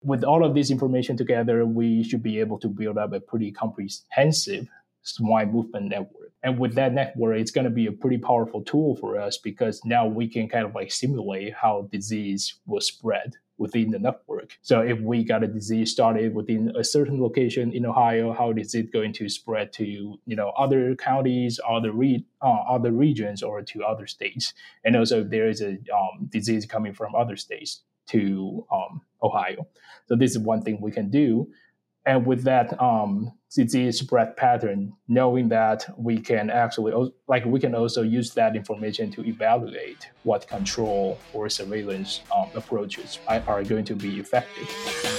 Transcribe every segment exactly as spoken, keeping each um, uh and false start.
with all of this information together, we should be able to build up a pretty comprehensive swine movement network. And with that network, it's going to be a pretty powerful tool for us because now we can kind of like simulate how disease will spread within the network. So if we got a disease started within a certain location in Ohio, how is it going to spread to, you know, other counties, other re- uh, other regions, or to other states? And also if there is a um, disease coming from other states to um, Ohio. So this is one thing we can do. And with that um, disease spread pattern, knowing that we can actually, like we can also use that information to evaluate what control or surveillance um, approaches are going to be effective.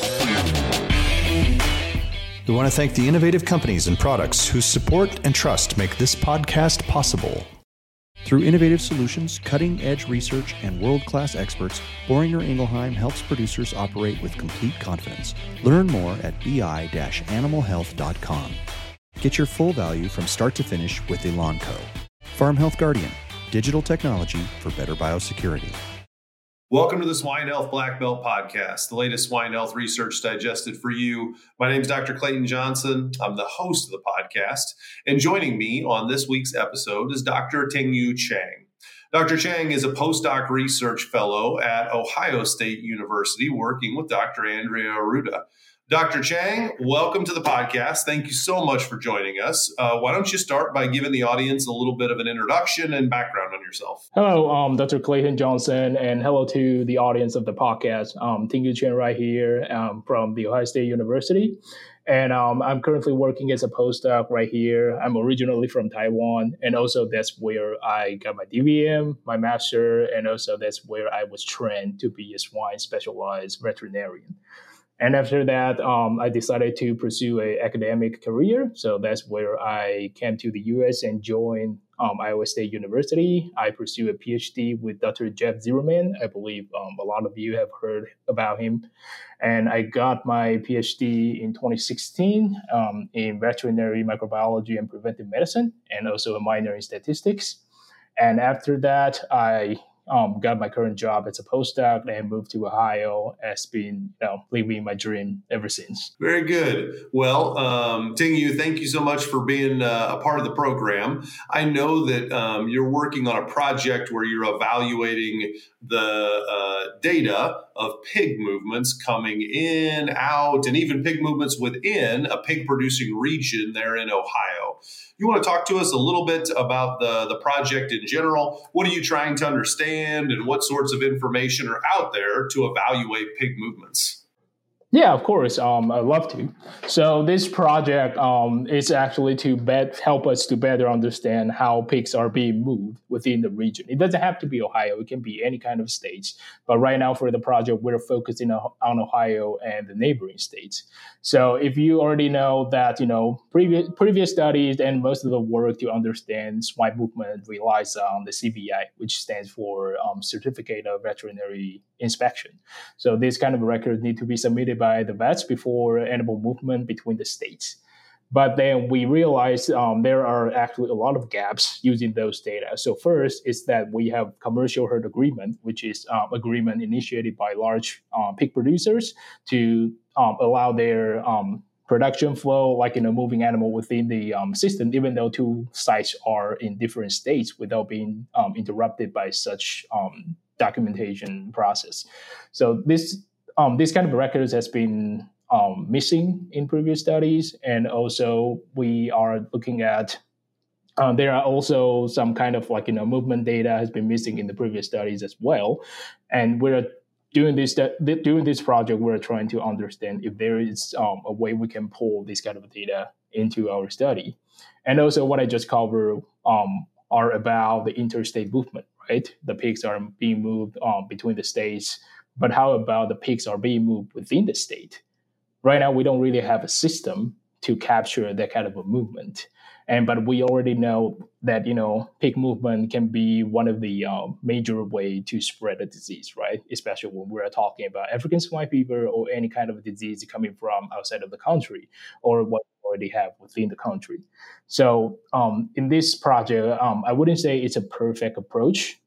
We want to thank the innovative companies and products whose support and trust make this podcast possible. Through innovative solutions, cutting-edge research, and world-class experts, Boehringer Ingelheim helps producers operate with complete confidence. Learn more at b i dash animal health dot com. Get your full value from start to finish with Elanco. Farm Health Guardian, digital technology for better biosecurity. Welcome to the Swine Health Black Belt Podcast, the latest swine health research digested for you. My name is Doctor Clayton Johnson. I'm the host of the podcast. And joining me on this week's episode is Doctor Tingyu Chang. Doctor Chang is a postdoc research fellow at Ohio State University, working with Doctor Andrea Arruda. Doctor Chang, welcome to the podcast. Thank you so much for joining us. Uh, why don't you start by giving the audience a little bit of an introduction and background on yourself? Hello, um, Doctor Clayton Johnson, and hello to the audience of the podcast. Um, Tingyu Chang right here um, from the Ohio State University. And um, I'm currently working as a postdoc right here. I'm originally from Taiwan, and also that's where I got my D V M, my master, and also that's where I was trained to be a swine specialized veterinarian. And after that, um, I decided to pursue an academic career. So that's where I came to the U S and joined um, Iowa State University. I pursued a PhD with Doctor Jeff Zimmerman. I believe um, a lot of you have heard about him. And I got my PhD in twenty sixteen um, in veterinary microbiology and preventive medicine, and also a minor in statistics. And after that, I Um, got my current job as a postdoc and moved to Ohio. Has been, you know, living my dream ever since. Very good. Well, um, Tingyu, thank you so much for being uh, a part of the program. I know that um, you're working on a project where you're evaluating the uh, data of pig movements coming in, out, and even pig movements within a pig-producing region there in Ohio. You want to talk to us a little bit about the, the project in general? What are you trying to understand, and what sorts of information are out there to evaluate pig movements? Yeah, of course. Um, I'd love to. So this project um, is actually to bet, help us to better understand how pigs are being moved within the region. It doesn't have to be Ohio. It can be any kind of states. But right now for the project, we're focusing on Ohio and the neighboring states. So if you already know that, you know, previous previous studies and most of the work to understand swine movement relies on the C V I, which stands for um, Certificate of Veterinary Inspection. So these kind of records need to be submitted by the vets before animal movement between the states. But then we realized um, there are actually a lot of gaps using those data. So first is that we have commercial herd agreement, which is um, agreement initiated by large um, pig producers to um, allow their um, production flow, like in a moving animal within the um, system, even though two sites are in different states without being um, interrupted by such um, documentation process. So this um, this kind of records has been um, missing in previous studies, and also we are looking at uh, there are also some kind of like you know movement data has been missing in the previous studies as well, and we're doing this during this project we're trying to understand if there is um, a way we can pull this kind of data into our study, and also what I just covered um, are about the interstate movement. Right, the pigs are being moved um, between the states, but how about the pigs are being moved within the state? Right now, we don't really have a system to capture that kind of a movement, and but we already know that you know pig movement can be one of the uh, major way to spread a disease, right? Especially when we're talking about African swine fever or any kind of disease coming from outside of the country, or what we already have within the country. So um, in this project, um, I wouldn't say it's a perfect approach,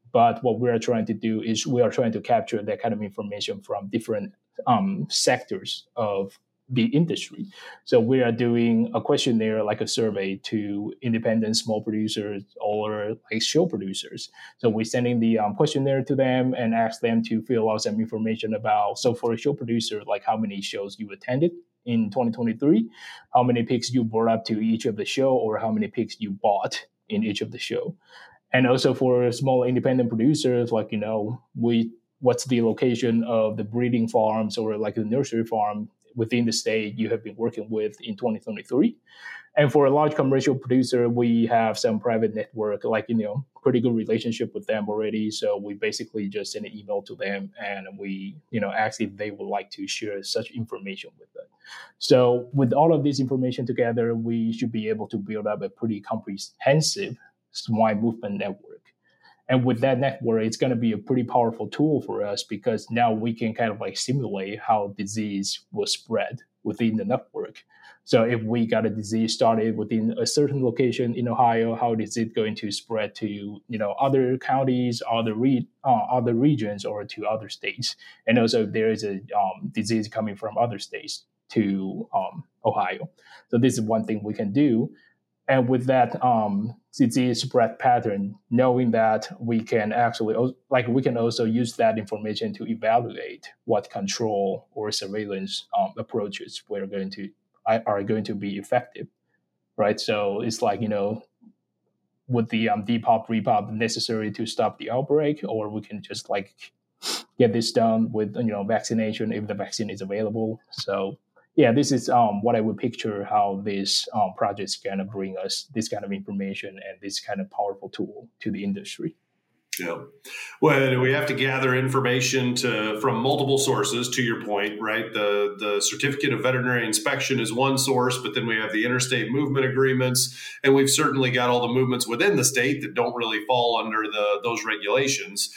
But what we are trying to do is we are trying to capture that kind of information from different um, sectors of the industry. So we are doing a questionnaire, like a survey, to independent small producers or like show producers. So we're sending the um, questionnaire to them and ask them to fill out some information about, so for a show producer, like how many shows you attended in twenty twenty-three, how many picks you brought up to each of the show, or how many picks you bought in each of the show. And also for small independent producers, like, you know, we what's the location of the breeding farms or like the nursery farm within the state you have been working with in twenty twenty-three. And for a large commercial producer, we have some private network, like, you know, pretty good relationship with them already. So we basically just send an email to them and we, you know, ask if they would like to share such information with them. So with all of this information together, we should be able to build up a pretty comprehensive swine movement network. And with that network, it's going to be a pretty powerful tool for us because now we can kind of like simulate how disease will spread within the network. So if we got a disease started within a certain location in Ohio, how is it going to spread to, you know, other counties, other re- uh, other regions, or to other states? And also if there is a um, disease coming from other states to um, Ohio. So this is one thing we can do. And with that um, disease spread pattern, knowing that we can actually, like we can also use that information to evaluate what control or surveillance um, approaches we're going to are going to be effective, right? So it's like, you know, would the um, depop, repop necessary to stop the outbreak, or we can just like get this done with, you know, vaccination if the vaccine is available. So yeah, this is um, what I would picture how this um, project is going to bring us this kind of information and this kind of powerful tool to the industry. Yeah. Well, we have to gather information to from multiple sources, to your point, right? The the certificate of veterinary inspection is one source, but then we have the interstate movement agreements, and we've certainly got all the movements within the state that don't really fall under the those regulations.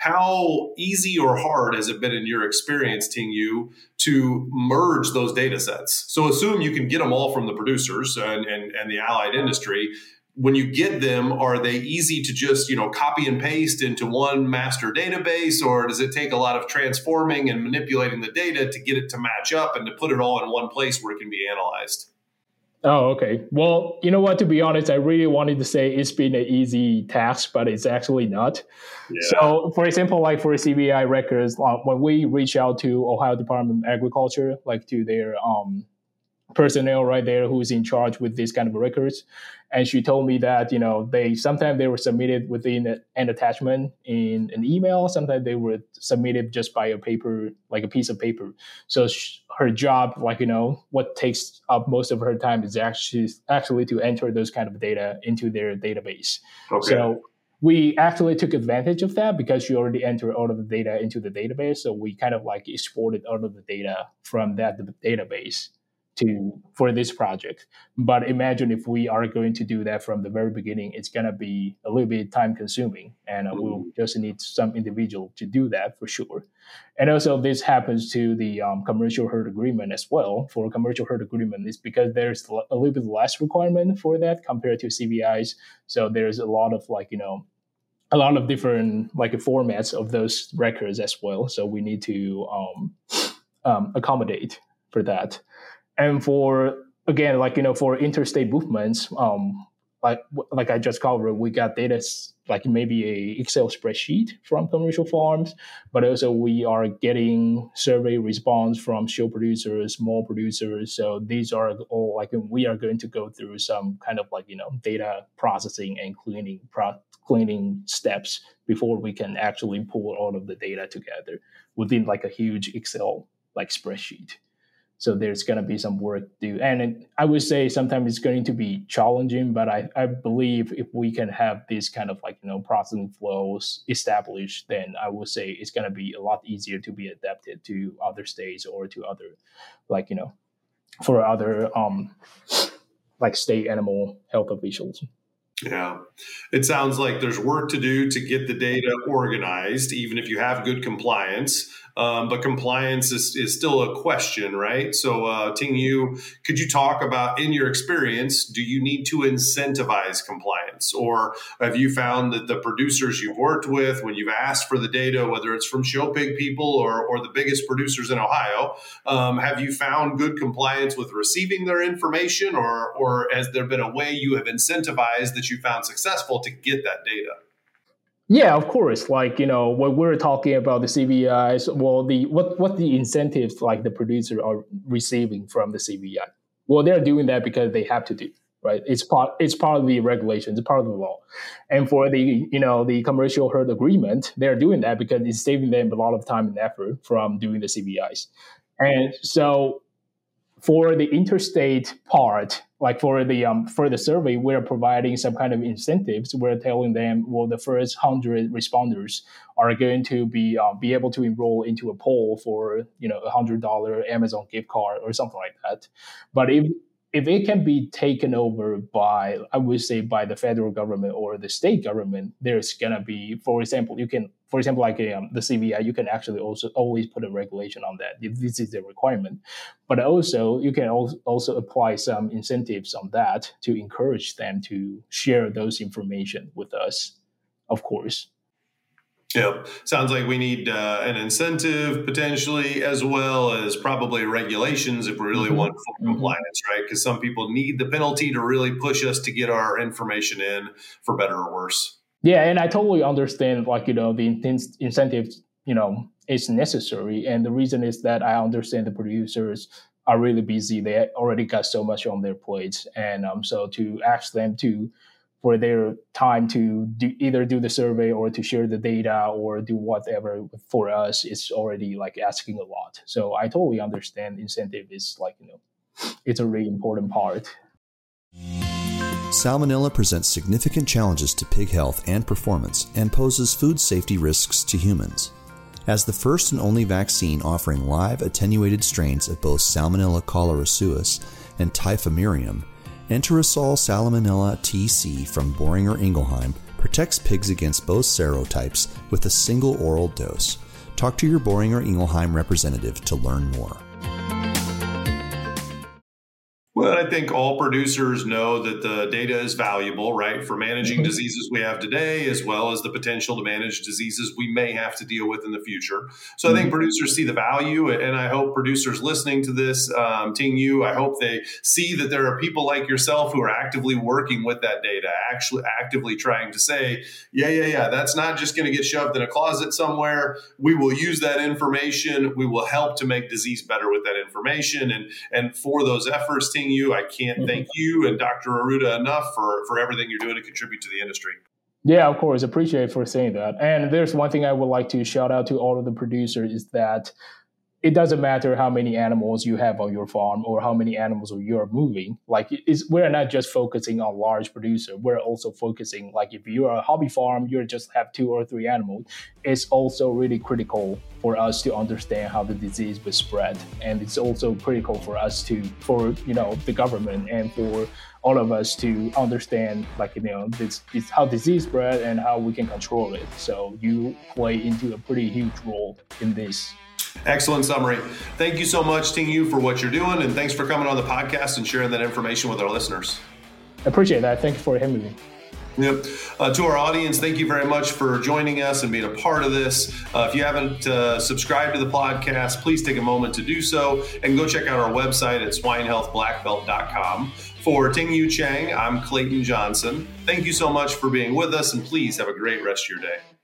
How easy or hard has it been in your experience, Ting-Yu, to merge those data sets? So assume you can get them all from the producers and, and, and the allied industry. When you get them, are they easy to just, you know, copy and paste into one master database, or does it take a lot of transforming and manipulating the data to get it to match up and to put it all in one place where it can be analyzed? Oh, okay. Well, you know what, to be honest, I really wanted to say it's been an easy task, but it's actually not. Yeah. So, for example, like for C B I records, uh, when we reach out to Ohio Department of Agriculture, like to their um, personnel right there who's in charge with this kind of records, and she told me that, you know, they sometimes they were submitted within an attachment in an email, sometimes they were submitted just by a paper, like a piece of paper. So she, her job, like, you know, what takes up most of her time is actually actually to enter those kind of data into their database. Okay. So we actually took advantage of that because she already entered all of the data into the database. So we kind of like exported all of the data from that database to for this project. But imagine if we are going to do that from the very beginning, it's going to be a little bit time consuming, and uh, mm-hmm. we'll just need some individual to do that for sure. And also this happens to the um, commercial herd agreement as well. For a commercial herd agreement, it's because there's a little bit less requirement for that compared to C B Is. So there's a lot of like, you know, a lot of different like formats of those records as well. So we need to um, um, accommodate for that. And for, again, like, you know, for interstate movements, um, like like I just covered, we got data like maybe a Excel spreadsheet from commercial farms, but also we are getting survey response from show producers, small producers. So these are all like, we are going to go through some kind of like, you know, data processing and cleaning pro- cleaning steps before we can actually pull all of the data together within like a huge Excel like spreadsheet. So there's going to be some work to do. And it, I would say sometimes it's going to be challenging, but I, I believe if we can have this kind of like, you know, processing flows established, then I would say it's going to be a lot easier to be adapted to other states or to other, like, you know, for other um like state animal health officials. Yeah. It sounds like there's work to do to get the data organized, even if you have good compliance. Um, but compliance is, is still a question, right? So, uh, Ting Yu, could you talk about, in your experience, do you need to incentivize compliance? Or have you found that the producers you've worked with, when you've asked for the data, whether it's from show pig people or, or the biggest producers in Ohio, um, have you found good compliance with receiving their information? Or, or has there been a way you have incentivized that you found successful to get that data? Yeah, of course. Like, you know, when we're talking about the C V Is, well, the what what the incentives like the producer are receiving from the C V I? Well, they're doing that because they have to do, right? It's part it's part of the regulations, it's part of the law. And for the, you know, the commercial herd agreement, they're doing that because it's saving them a lot of time and effort from doing the C V Is. And so for the interstate part, like for the um, for the survey, we're providing some kind of incentives. We're telling them, well, the first hundred responders are going to be um, be able to enroll into a poll for, you know, a hundred dollar Amazon gift card or something like that. But if if it can be taken over by, I would say, by the federal government or the state government, there's gonna be, for example, you can, for example, like a, um, the C V I, you can actually also always put a regulation on that if this is the requirement. But also, you can also, also apply some incentives on that to encourage them to share those information with us, of course. Yeah, sounds like we need uh, an incentive potentially, as well as probably regulations if we really mm-hmm. want full mm-hmm. compliance, right? Because some people need the penalty to really push us to get our information in, for better or worse. Yeah, and I totally understand, like, you know, the in- incentives, you know, is necessary. And the reason is that I understand the producers are really busy. They already got so much on their plates. And um, so to ask them to, for their time to do, either do the survey or to share the data or do whatever for us, is already like asking a lot. So I totally understand incentive is like, you know, it's a really important part. Salmonella presents significant challenges to pig health and performance and poses food safety risks to humans. As the first and only vaccine offering live attenuated strains of both Salmonella cholerae and Typhimurium, Enterosol Salmonella T C from Boehringer Ingelheim protects pigs against both serotypes with a single oral dose. Talk to your Boehringer Ingelheim representative to learn more. Well, I think all producers know that the data is valuable, right, for managing diseases we have today, as well as the potential to manage diseases we may have to deal with in the future. So I think producers see the value, and I hope producers listening to this, um, Ting Yu, I hope they see that there are people like yourself who are actively working with that data, actually actively trying to say, yeah, yeah, yeah, that's not just going to get shoved in a closet somewhere. We will use that information. We will help to make disease better with that information. And, and for those efforts, Ting you. I can't mm-hmm. thank you and Doctor Arruda enough for, for everything you're doing to contribute to the industry. Yeah, of course. Appreciate for saying that. And there's one thing I would like to shout out to all of the producers is that it doesn't matter how many animals you have on your farm or how many animals you're moving. Like, it's, we're not just focusing on large producer. We're also focusing, like, if you're a hobby farm, you just have two or three animals. It's also really critical for us to understand how the disease will spread. And it's also critical for us to, for, you know, the government and for all of us to understand, like, you know, this, this how disease spread and how we can control it. So you play into a pretty huge role in this. Excellent summary. Thank you so much, Ting Yu, for what you're doing, and thanks for coming on the podcast and sharing that information with our listeners. I appreciate that. Thank you for having me. Yep. Uh, to our audience, thank you very much for joining us and being a part of this. Uh, if you haven't uh, subscribed to the podcast, please take a moment to do so and go check out our website at swine health black belt dot com. For Ting Yu Chang, I'm Clayton Johnson. Thank you so much for being with us, and please have a great rest of your day.